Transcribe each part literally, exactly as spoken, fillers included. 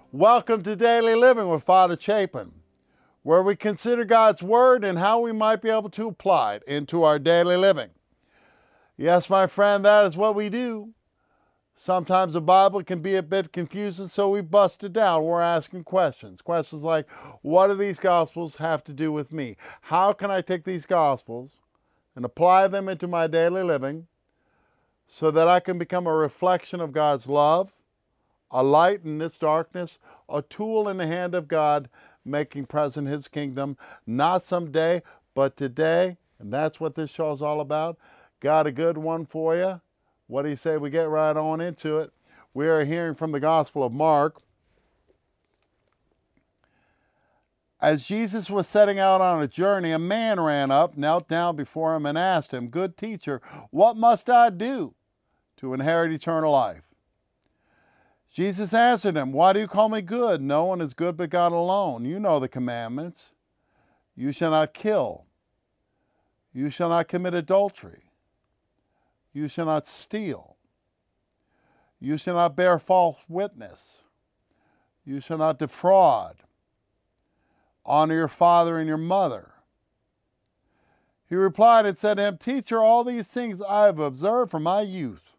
Welcome to Daily Living with Father Chapin, where we consider God's Word and how we might be able to apply it into our daily living. Yes, my friend, that is what we do. Sometimes the Bible can be a bit confusing, so we bust it down. We're asking questions. Questions like, what do these Gospels have to do with me? How can I take these Gospels and apply them into my daily living so that I can become a reflection of God's love, a light in this darkness, a tool in the hand of God, making present His kingdom, not someday, but today. And that's what this show is all about. Got a good one for you. What do you say we get right on into it? We are hearing from the Gospel of Mark. As Jesus was setting out on a journey, a man ran up, knelt down before him, and asked him, "Good teacher, what must I do to inherit eternal life?" Jesus answered him, "Why do you call me good? No one is good but God alone. You know the commandments. You shall not kill. You shall not commit adultery. You shall not steal. You shall not bear false witness. You shall not defraud. Honor your father and your mother." He replied and said to him, "Teacher, all these things I have observed from my youth."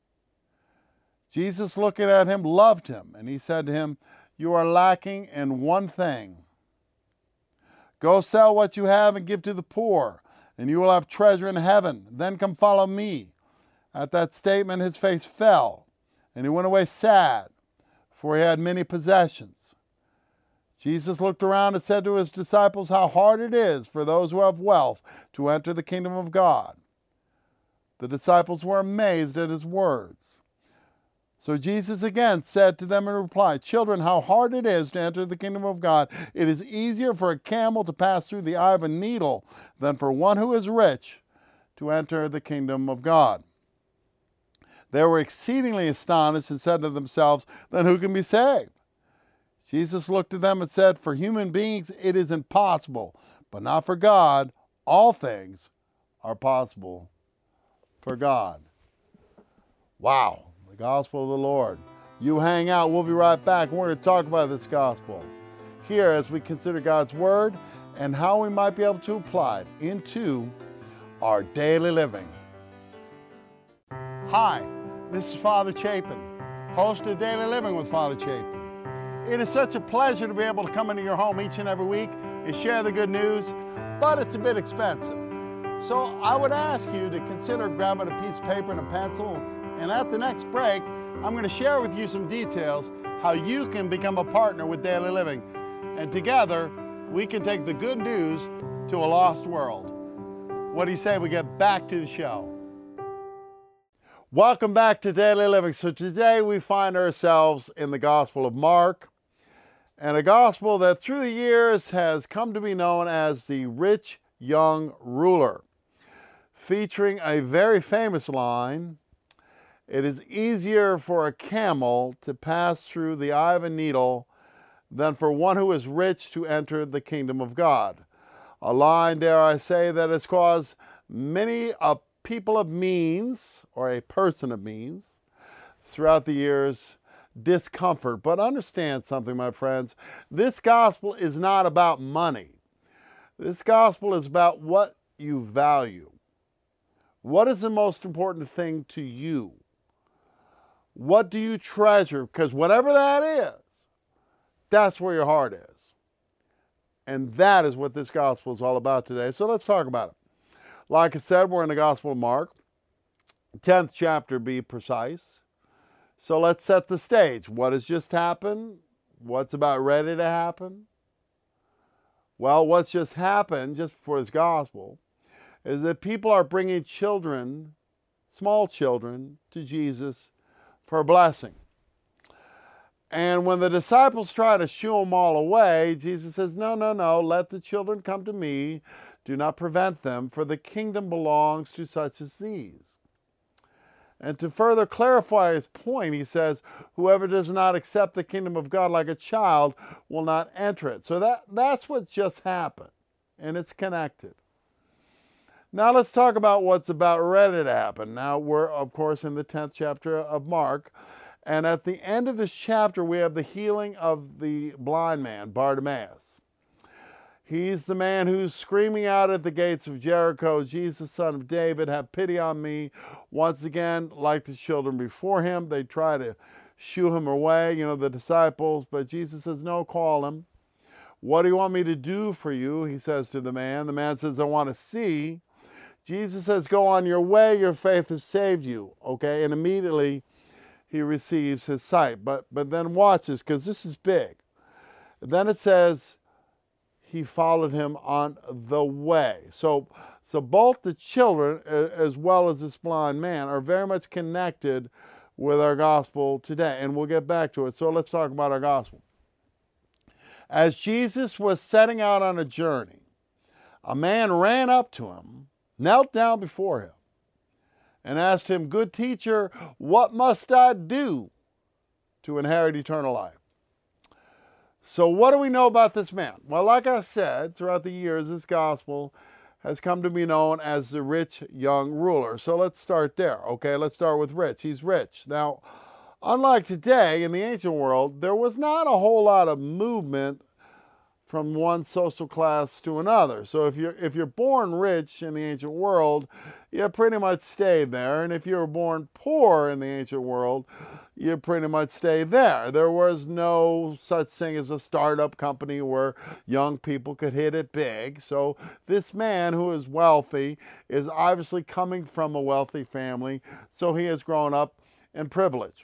Jesus, looking at him, loved him, and he said to him, "You are lacking in one thing. Go sell what you have and give to the poor, and you will have treasure in heaven. Then come follow me." At that statement, his face fell, and he went away sad, for he had many possessions. Jesus looked around and said to his disciples, "How hard it is for those who have wealth to enter the kingdom of God." The disciples were amazed at his words. So Jesus again said to them in reply, "Children, how hard it is to enter the kingdom of God. It is easier for a camel to pass through the eye of a needle than for one who is rich to enter the kingdom of God." They were exceedingly astonished and said to themselves, "Then who can be saved?" Jesus looked at them and said, "For human beings it is impossible, but not for God. All things are possible for God." Wow. Gospel of the Lord. You hang out. We'll be right back. We're going to talk about this gospel here as we consider God's Word and how we might be able to apply it into our daily living. Hi, this is Father Chapin, host of Daily Living with Father Chapin. It is such a pleasure to be able to come into your home each and every week and share the good news, but it's a bit expensive. So I would ask you to consider grabbing a piece of paper and a pencil. And at the next break, I'm going to share with you some details how you can become a partner with Daily Living. And together, we can take the good news to a lost world. What do you say we get back to the show? Welcome back to Daily Living. So today we find ourselves in the Gospel of Mark, and a gospel that through the years has come to be known as the Rich Young Ruler, featuring a very famous line, "It is easier for a camel to pass through the eye of a needle than for one who is rich to enter the kingdom of God." A line, dare I say, that has caused many a people of means, or a person of means, throughout the years, discomfort. But understand something, my friends. This gospel is not about money. This gospel is about what you value. What is the most important thing to you? What do you treasure? Because whatever that is, that's where your heart is. And that is what this gospel is all about today. So let's talk about it. Like I said, we're in the Gospel of Mark, tenth chapter, be precise. So let's set the stage. What has just happened? What's about ready to happen? Well, what's just happened, just before this gospel, is that people are bringing children, small children, to Jesus for a blessing. And when the disciples try to shoo them all away, Jesus says, "No, no, no, let the children come to me. Do not prevent them, for the kingdom belongs to such as these." And to further clarify his point, he says, "Whoever does not accept the kingdom of God like a child will not enter it." So that, that's what just happened, and it's connected. Now let's talk about what's about ready to happen. Now we're, of course, in the tenth chapter of Mark, And at the end of this chapter, we have the healing of the blind man, Bartimaeus. He's the man who's screaming out at the gates of Jericho, Jesus, son of David, have pity on me. Once again, like the children before him, they try to shoo him away, you know, the disciples, but Jesus says, no, call him. What do you want me to do for you? He says to the man. The man says, I want to see. Jesus says, go on your way, your faith has saved you, okay? And immediately he receives his sight. But, but then watch this, because this is big. Then it says, he followed him on the way. So, so both the children as well as this blind man are very much connected with our gospel today. And we'll get back to it. So let's talk about our gospel. As Jesus was setting out on a journey, a man ran up to him, knelt down before him, and asked him, good teacher, what must I do to inherit eternal life? So what do we know about this man? Well, like I said, throughout the years, this gospel has come to be known as the rich young ruler. So let's start there, okay? Let's start with rich. He's rich. Now, unlike today, in the ancient world, there was not a whole lot of movement from one social class to another. So if you're, if you're born rich in the ancient world, you pretty much stayed there. And if you were born poor in the ancient world, you pretty much stayed there. There was no such thing as a startup company where young people could hit it big. So this man who is wealthy is obviously coming from a wealthy family, so he has grown up in privilege.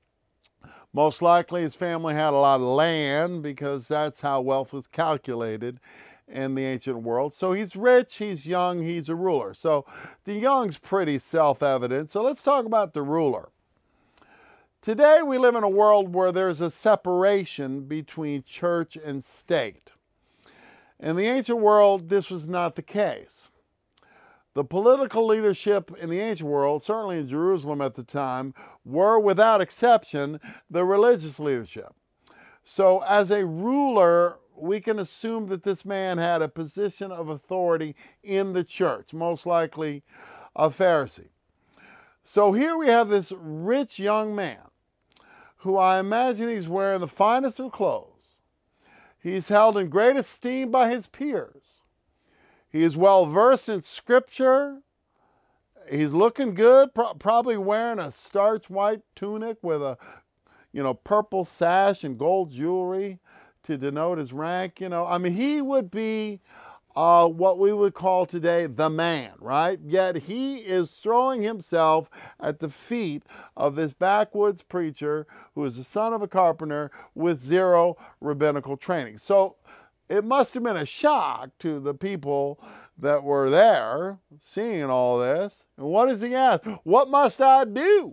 Most likely his family had a lot of land because that's how wealth was calculated in the ancient world. So he's rich, he's young, he's a ruler. So the young's pretty self-evident. So let's talk about the ruler. Today we live in a world where there's a separation between church and state. In the ancient world, this was not the case. The political leadership in the ancient world, certainly in Jerusalem at the time, were without exception the religious leadership. So as a ruler, we can assume that this man had a position of authority in the church, most likely a Pharisee. So here we have this rich young man who I imagine he's wearing the finest of clothes. He's held in great esteem by his peers. He is well versed in scripture. He's looking good, pro probably wearing a starch white tunic with a, you know, purple sash and gold jewelry to denote his rank. You know, I mean, he would be uh, what we would call today the man, right? Yet he is throwing himself at the feet of this backwoods preacher who is the son of a carpenter with zero rabbinical training. So it must have been a shock to the people that were there seeing all this. And what does he ask? What must I do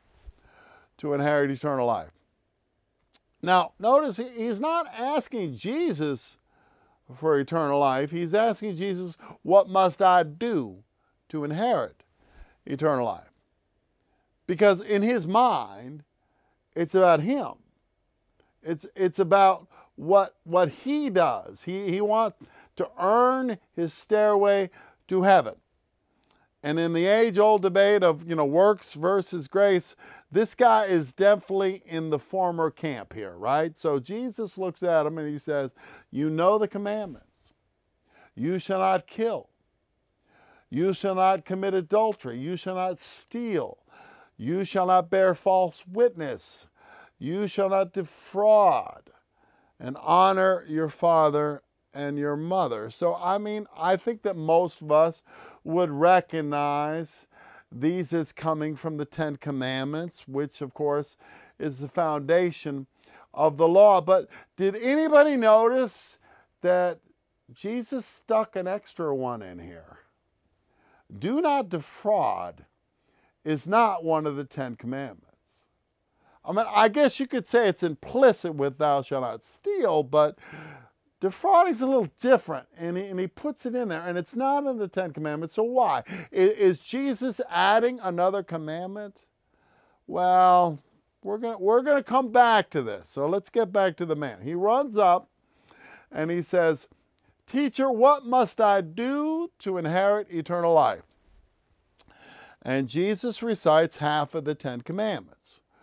to inherit eternal life? Now, notice he's not asking Jesus for eternal life. He's asking Jesus, what must I do to inherit eternal life? Because in his mind, it's about him. It's, it's about what, what he does. He, he wants to earn his stairway to heaven. And in the age-old debate of, you know, works versus grace, this guy is definitely in the former camp here, right? So Jesus looks at him and he says, you know the commandments. You shall not kill. You shall not commit adultery. You shall not steal. You shall not bear false witness. You shall not defraud. And honor your father and your mother. So, I mean, I think that most of us would recognize these as coming from the Ten Commandments, which, of course, is the foundation of the law. But did anybody notice that Jesus stuck an extra one in here? Do not defraud is not one of the Ten Commandments. I mean, I guess you could say it's implicit with thou shalt not steal, but defrauding is a little different, and he, and he puts it in there, and it's not in the Ten Commandments. So why? Is, is Jesus adding another commandment? Well, we're gonna, we're gonna come back to this. So let's get back to the man. He runs up, and he says, teacher, what must I do to inherit eternal life? And Jesus recites half of the Ten Commandments,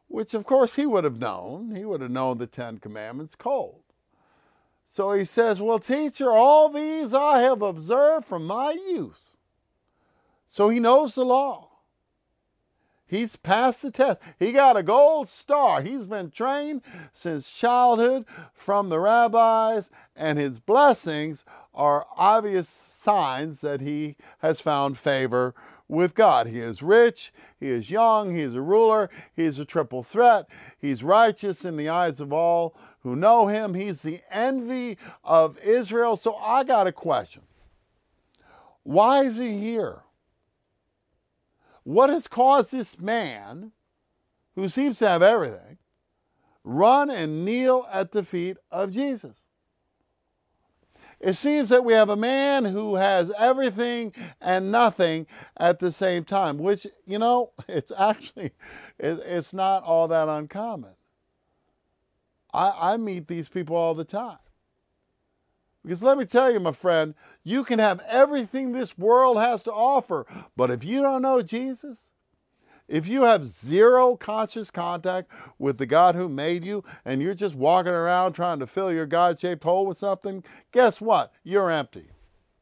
which of course he would have known. He would have known the Ten Commandments cold. So he says, well, teacher, all these I have observed from my youth. So he knows the law. He's passed the test. He got a gold star. He's been trained since childhood from the rabbis, and his blessings are obvious signs that he has found favor with God. He is rich, he is young, he is a ruler, he is a triple threat, he's righteous in the eyes of all who know him, he's the envy of Israel. So I got a question. Why is he here? What has caused this man, who seems to have everything, run and kneel at the feet of Jesus? It seems that we have a man who has everything and nothing at the same time, which, you know, it's actually, it's not all that uncommon. I, I meet these people all the time. Because let me tell you, my friend, you can have everything this world has to offer, but if you don't know Jesus, if you have zero conscious contact with the God who made you, and you're just walking around trying to fill your God-shaped hole with something, guess what? You're empty.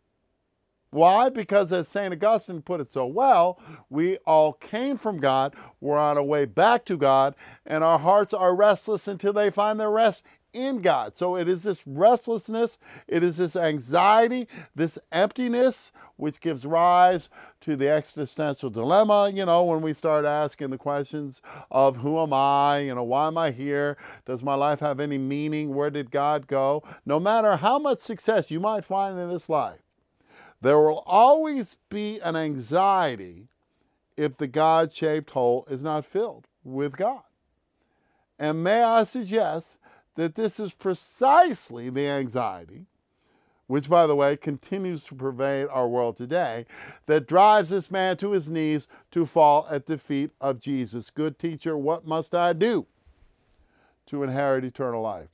Why? Because as Saint Augustine put it so well, we all came from God, we're on our way back to God, and our hearts are restless until they find their rest in God. So it is this restlessness, it is this anxiety, this emptiness, which gives rise to the existential dilemma, you know, when we start asking the questions of who am I, you know, why am I here? Does my life have any meaning? Where did God go? No matter how much success you might find in this life, there will always be an anxiety if the God-shaped hole is not filled with God. And may I suggest that this is precisely the anxiety, which, by the way, continues to pervade our world today, that drives this man to his knees to fall at the feet of Jesus. Good teacher, what must I do to inherit eternal life?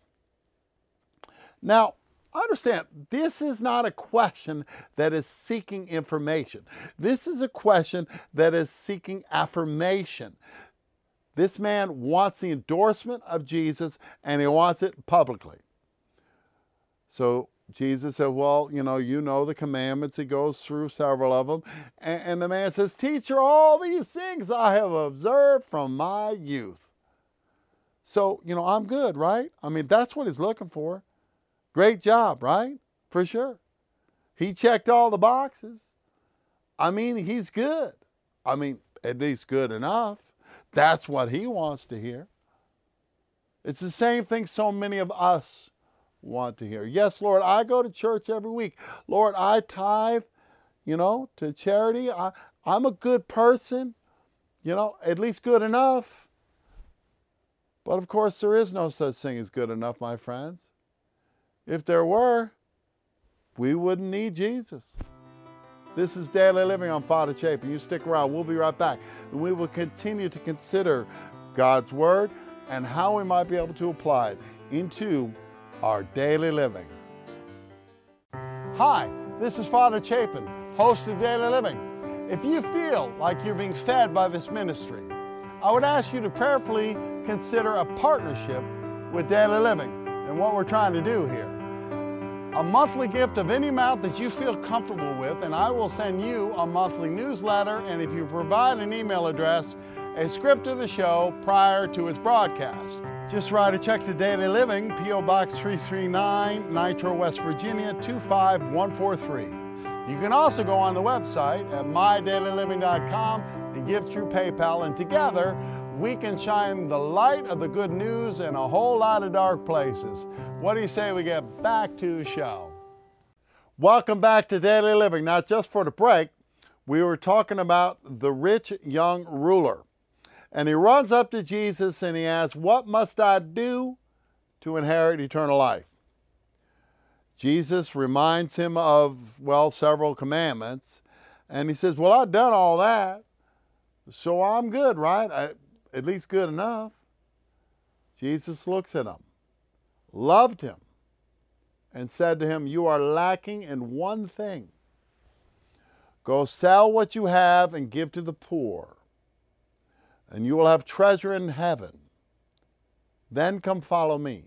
Now, understand, this is not a question that is seeking information. This is a question that is seeking affirmation. This man wants the endorsement of Jesus, and he wants it publicly. So Jesus said, well, you know, you know the commandments. He goes through several of them. And, and the man says, teacher, all these things I have observed from my youth. So, you know, I'm good, right? I mean, that's what he's looking for. Great job, right? For sure. He checked all the boxes. I mean, he's good. I mean, at least good enough. That's what he wants to hear. It's the same thing so many of us want to hear. Yes, Lord, I go to church every week. Lord, I tithe, you know, to charity. I, I'm a good person, you know, at least good enough. But of course, there is no such thing as good enough, my friends. If there were, we wouldn't need Jesus. This is Daily Living on Father Chapin. You stick around. We'll be right back. And we will continue to consider God's Word and how we might be able to apply it into our daily living. Hi, this is Father Chapin, host of Daily Living. If you feel like you're being fed by this ministry, I would ask you to prayerfully consider a partnership with Daily Living and what we're trying to do here. A monthly gift of any amount that you feel comfortable with, and I will send you a monthly newsletter, and if you provide an email address, a script of the show prior to its broadcast. Just write a check to Daily Living, P O Box three three nine, Nitro, West Virginia, two five one four three. You can also go on the website at my daily living dot com and give through PayPal, and together we can shine the light of the good news in a whole lot of dark places. What do you say we get back to the show? Welcome back to Daily Living. Now, just for the break, we were talking about the rich young ruler. And he runs up to Jesus and he asks, what must I do to inherit eternal life? Jesus reminds him of, well, several commandments. And he says, well, I've done all that, so I'm good, right? I, at least good enough. Jesus looks at him, loved him, and said to him, you are lacking in one thing. Go sell what you have and give to the poor, and you will have treasure in heaven. Then come follow me.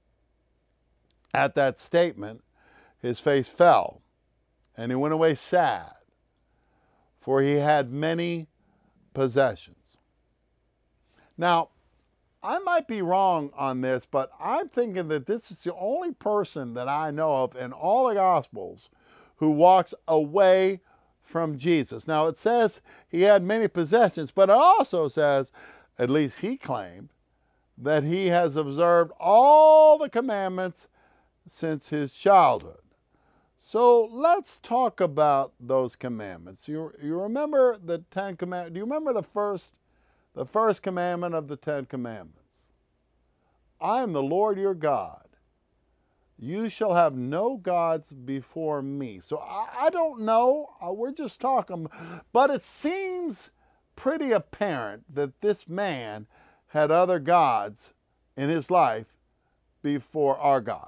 At that statement, his face fell, and he went away sad, for he had many possessions. Now, I might be wrong on this, but I'm thinking that this is the only person that I know of in all the Gospels who walks away from Jesus. Now, it says he had many possessions, but it also says, at least he claimed, that he has observed all the commandments since his childhood. So let's talk about those commandments. You, you remember the Ten Commandments? Do you remember the first, the first commandment of the Ten Commandments? I am the Lord your God. You shall have no gods before me. So I, I don't know. Uh, we're just talking. But it seems pretty apparent that this man had other gods in his life before our God.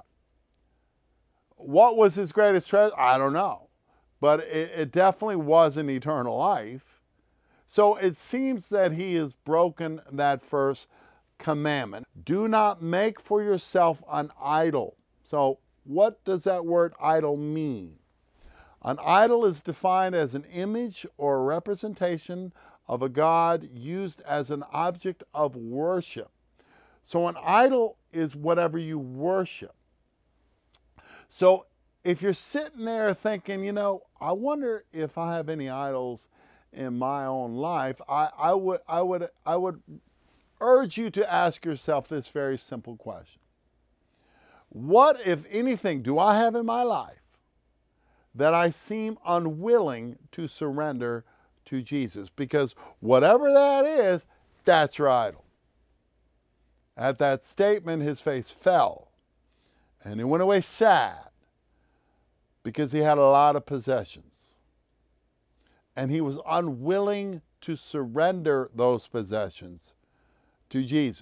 What was his greatest treasure? I don't know. But it, it definitely wasn't eternal life. So it seems that he has broken that first commandment. Do not make for yourself an idol. So what does that word idol mean? An idol is defined as an image or a representation of a god used as an object of worship. So an idol is whatever you worship. So if you're sitting there thinking, you know, I wonder if I have any idols in my own life, I, I would I would I would urge you to ask yourself this very simple question. What, if anything, do I have in my life that I seem unwilling to surrender to Jesus? Because whatever that is, that's your idol. At that statement, his face fell, and he went away sad because he had a lot of possessions. And he was unwilling to surrender those possessions to Jesus.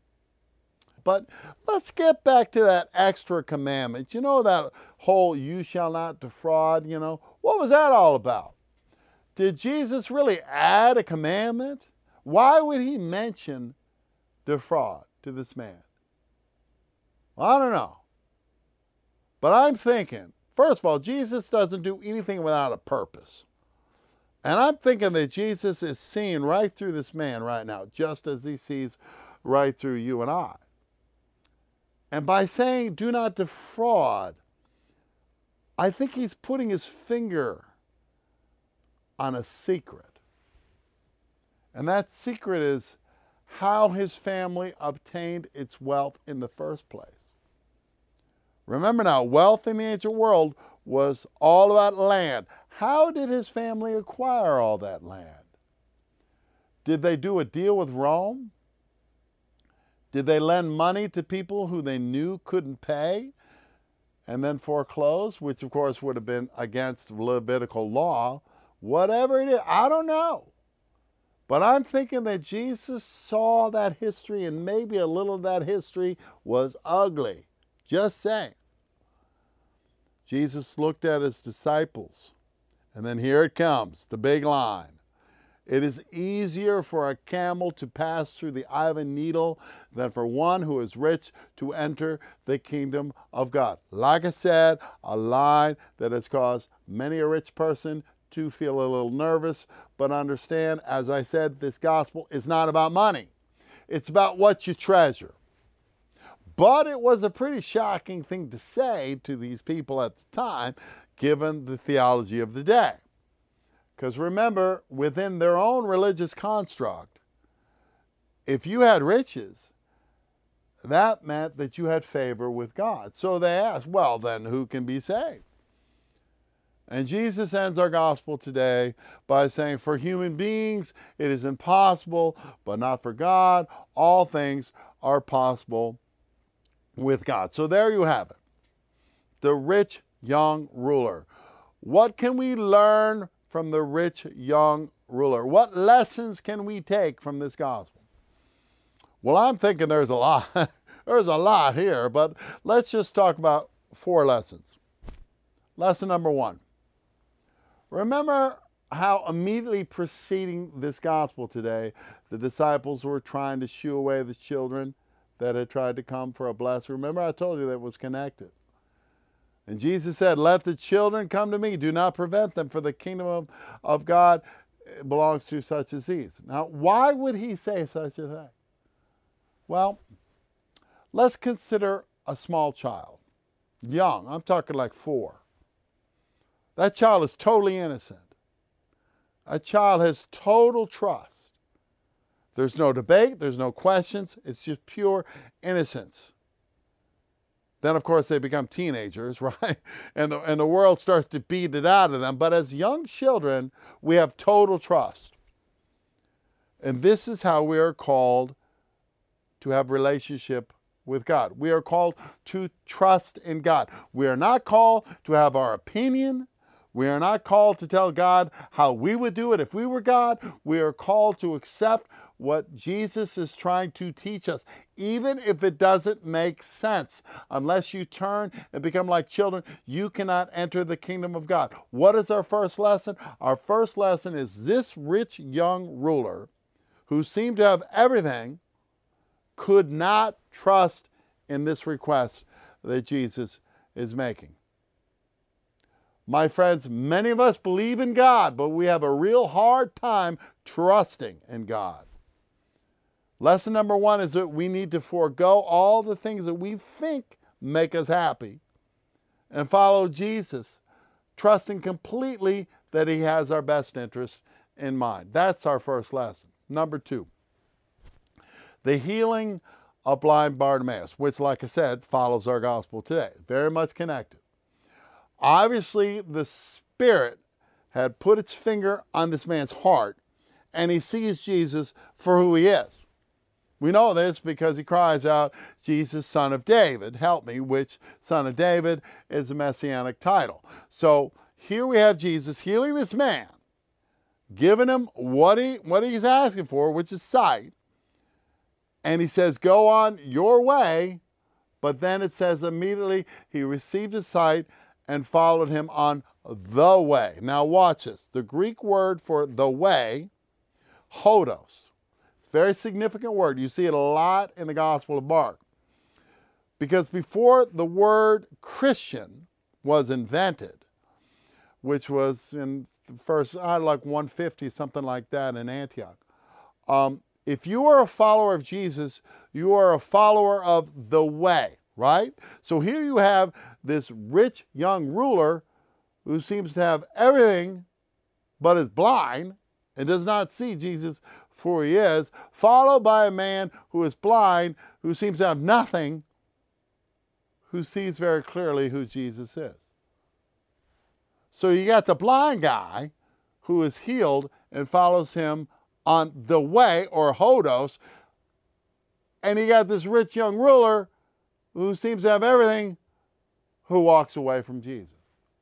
But let's get back to that extra commandment. You know, that whole you shall not defraud, you know, what was that all about? Did Jesus really add a commandment? Why would he mention defraud to this man? Well, I don't know. But I'm thinking, first of all, Jesus doesn't do anything without a purpose. And I'm thinking that Jesus is seeing right through this man right now, just as he sees right through you and I. And by saying, do not defraud, I think he's putting his finger on a secret. And that secret is how his family obtained its wealth in the first place. Remember now, wealth in the ancient world was all about land. How did his family acquire all that land? Did they do a deal with Rome? Did they lend money to people who they knew couldn't pay and then foreclose, which of course would have been against Levitical law? Whatever it is, I don't know. But I'm thinking that Jesus saw that history, and maybe a little of that history was ugly. Just saying. Jesus looked at his disciples, and then here it comes, the big line. It is easier for a camel to pass through the eye of a needle than for one who is rich to enter the kingdom of God. Like I said, a line that has caused many a rich person to feel a little nervous, but understand, as I said, this gospel is not about money. It's about what you treasure. But it was a pretty shocking thing to say to these people at the time, given the theology of the day. Because remember, within their own religious construct, if you had riches, that meant that you had favor with God. So they asked, well, then who can be saved? And Jesus ends our gospel today by saying, for human beings it is impossible, but not for God. All things are possible with God. So there you have it. The rich young ruler. What can we learn from the rich young ruler? What lessons can we take from this gospel? Well, I'm thinking there's a lot. There's a lot here, but let's just talk about four lessons. Lesson number one. Remember how immediately preceding this gospel today, the disciples were trying to shoo away the children, that had tried to come for a blessing. Remember, I told you that it was connected. And Jesus said, let the children come to me. Do not prevent them, for the kingdom of, of God belongs to such as these. Now, why would he say such a thing? Well, let's consider a small child. Young, I'm talking like four. That child is totally innocent. A child has total trust. There's no debate, there's no questions, it's just pure innocence. Then, of course, they become teenagers, right? And the, and the world starts to beat it out of them. But as young children, we have total trust. And this is how we are called to have relationship with God. We are called to trust in God. We are not called to have our opinion. We are not called to tell God how we would do it if we were God. We are called to accept what Jesus is trying to teach us, even if it doesn't make sense. Unless you turn and become like children, you cannot enter the kingdom of God. What is our first lesson? Our first lesson is this rich young ruler, who seemed to have everything, could not trust in this request that Jesus is making. My friends, many of us believe in God, but we have a real hard time trusting in God. Lesson number one is that we need to forego all the things that we think make us happy and follow Jesus, trusting completely that he has our best interests in mind. That's our first lesson. Number two, the healing of blind Bartimaeus, which, like I said, follows our gospel today. Very much connected. Obviously, the Spirit had put its finger on this man's heart, and he sees Jesus for who he is. We know this because he cries out, Jesus, Son of David, help me, which Son of David is a messianic title. So here we have Jesus healing this man, giving him what, he, what he's asking for, which is sight. And he says, go on your way. But then it says immediately he received his sight and followed him on the way. Now watch this. The Greek word for the way, hodos. Very significant word. You see it a lot in the Gospel of Mark. Because before the word Christian was invented, which was in the first, I like one fifty, something like that in Antioch. Um, if you are a follower of Jesus, you are a follower of the way, right? So here you have this rich young ruler who seems to have everything but is blind and does not see Jesus for who he is, followed by a man who is blind, who seems to have nothing, who sees very clearly who Jesus is. So you got the blind guy who is healed and follows him on the way, or hodos, and you got this rich young ruler who seems to have everything, who walks away from Jesus.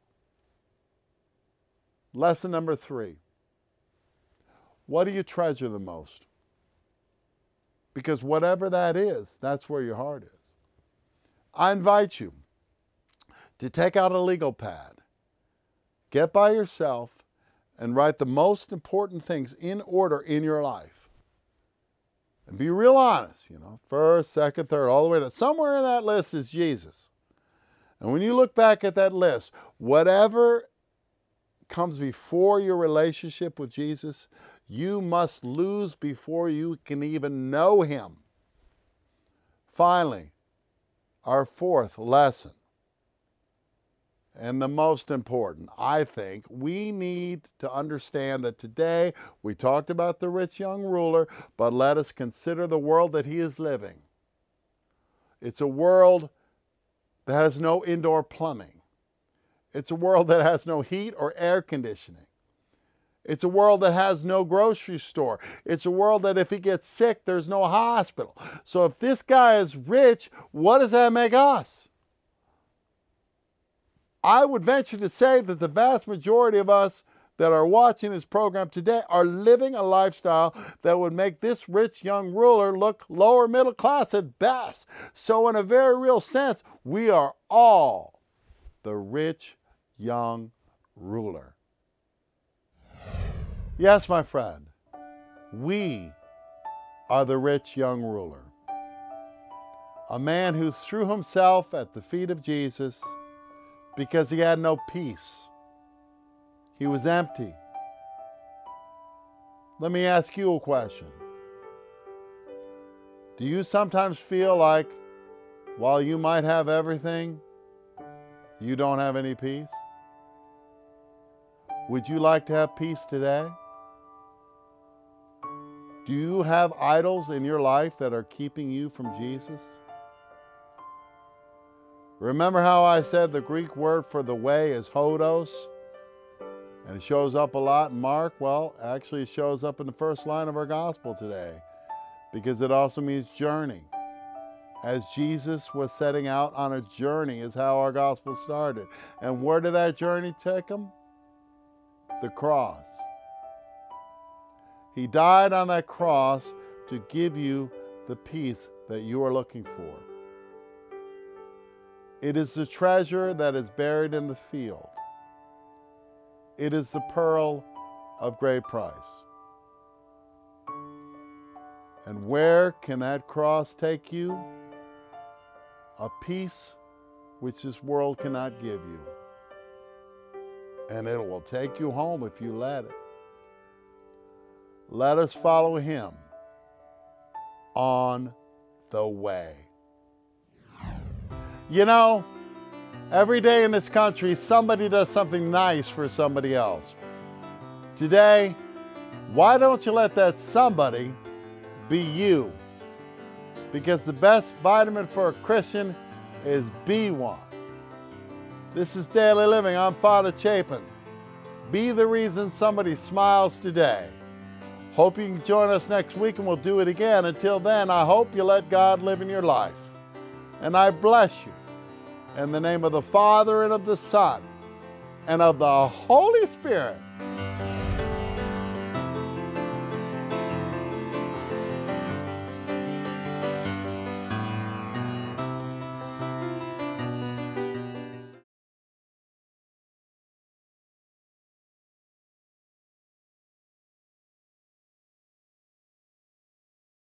Lesson number three. What do you treasure the most? Because whatever that is, that's where your heart is. I invite you to take out a legal pad, get by yourself, and write the most important things in order in your life. And be real honest, you know, first, second, third, all the way to somewhere in that list is Jesus. And when you look back at that list, whatever comes before your relationship with Jesus, you must lose before you can even know him. Finally, our fourth lesson, and the most important, I think, we need to understand that today we talked about the rich young ruler, but let us consider the world that he is living. It's a world that has no indoor plumbing. It's a world that has no heat or air conditioning. It's a world that has no grocery store. It's a world that if he gets sick, there's no hospital. So if this guy is rich, what does that make us? I would venture to say that the vast majority of us that are watching this program today are living a lifestyle that would make this rich young ruler look lower middle class at best. So in a very real sense, we are all the rich young ruler. Yes, my friend, we are the rich young ruler. A man who threw himself at the feet of Jesus because he had no peace. He was empty. Let me ask you a question. Do you sometimes feel like while you might have everything, you don't have any peace? Would you like to have peace today? Do you have idols in your life that are keeping you from Jesus? Remember how I said the Greek word for the way is hodos? And it shows up a lot in Mark. Well, actually it shows up in the first line of our gospel today because it also means journey. As Jesus was setting out on a journey is how our gospel started. And where did that journey take him? The cross. He died on that cross to give you the peace that you are looking for. It is the treasure that is buried in the field. It is the pearl of great price. And where can that cross take you? A peace which this world cannot give you. And it will take you home if you let it. Let us follow him on the way. You know, every day in this country, somebody does something nice for somebody else. Today, why don't you let that somebody be you? Because the best vitamin for a Christian is B one. This is Daily Living. I'm Father Chapin. Be the reason somebody smiles today. Hope you can join us next week and we'll do it again. Until then, I hope you let God live in your life. And I bless you in the name of the Father and of the Son and of the Holy Spirit.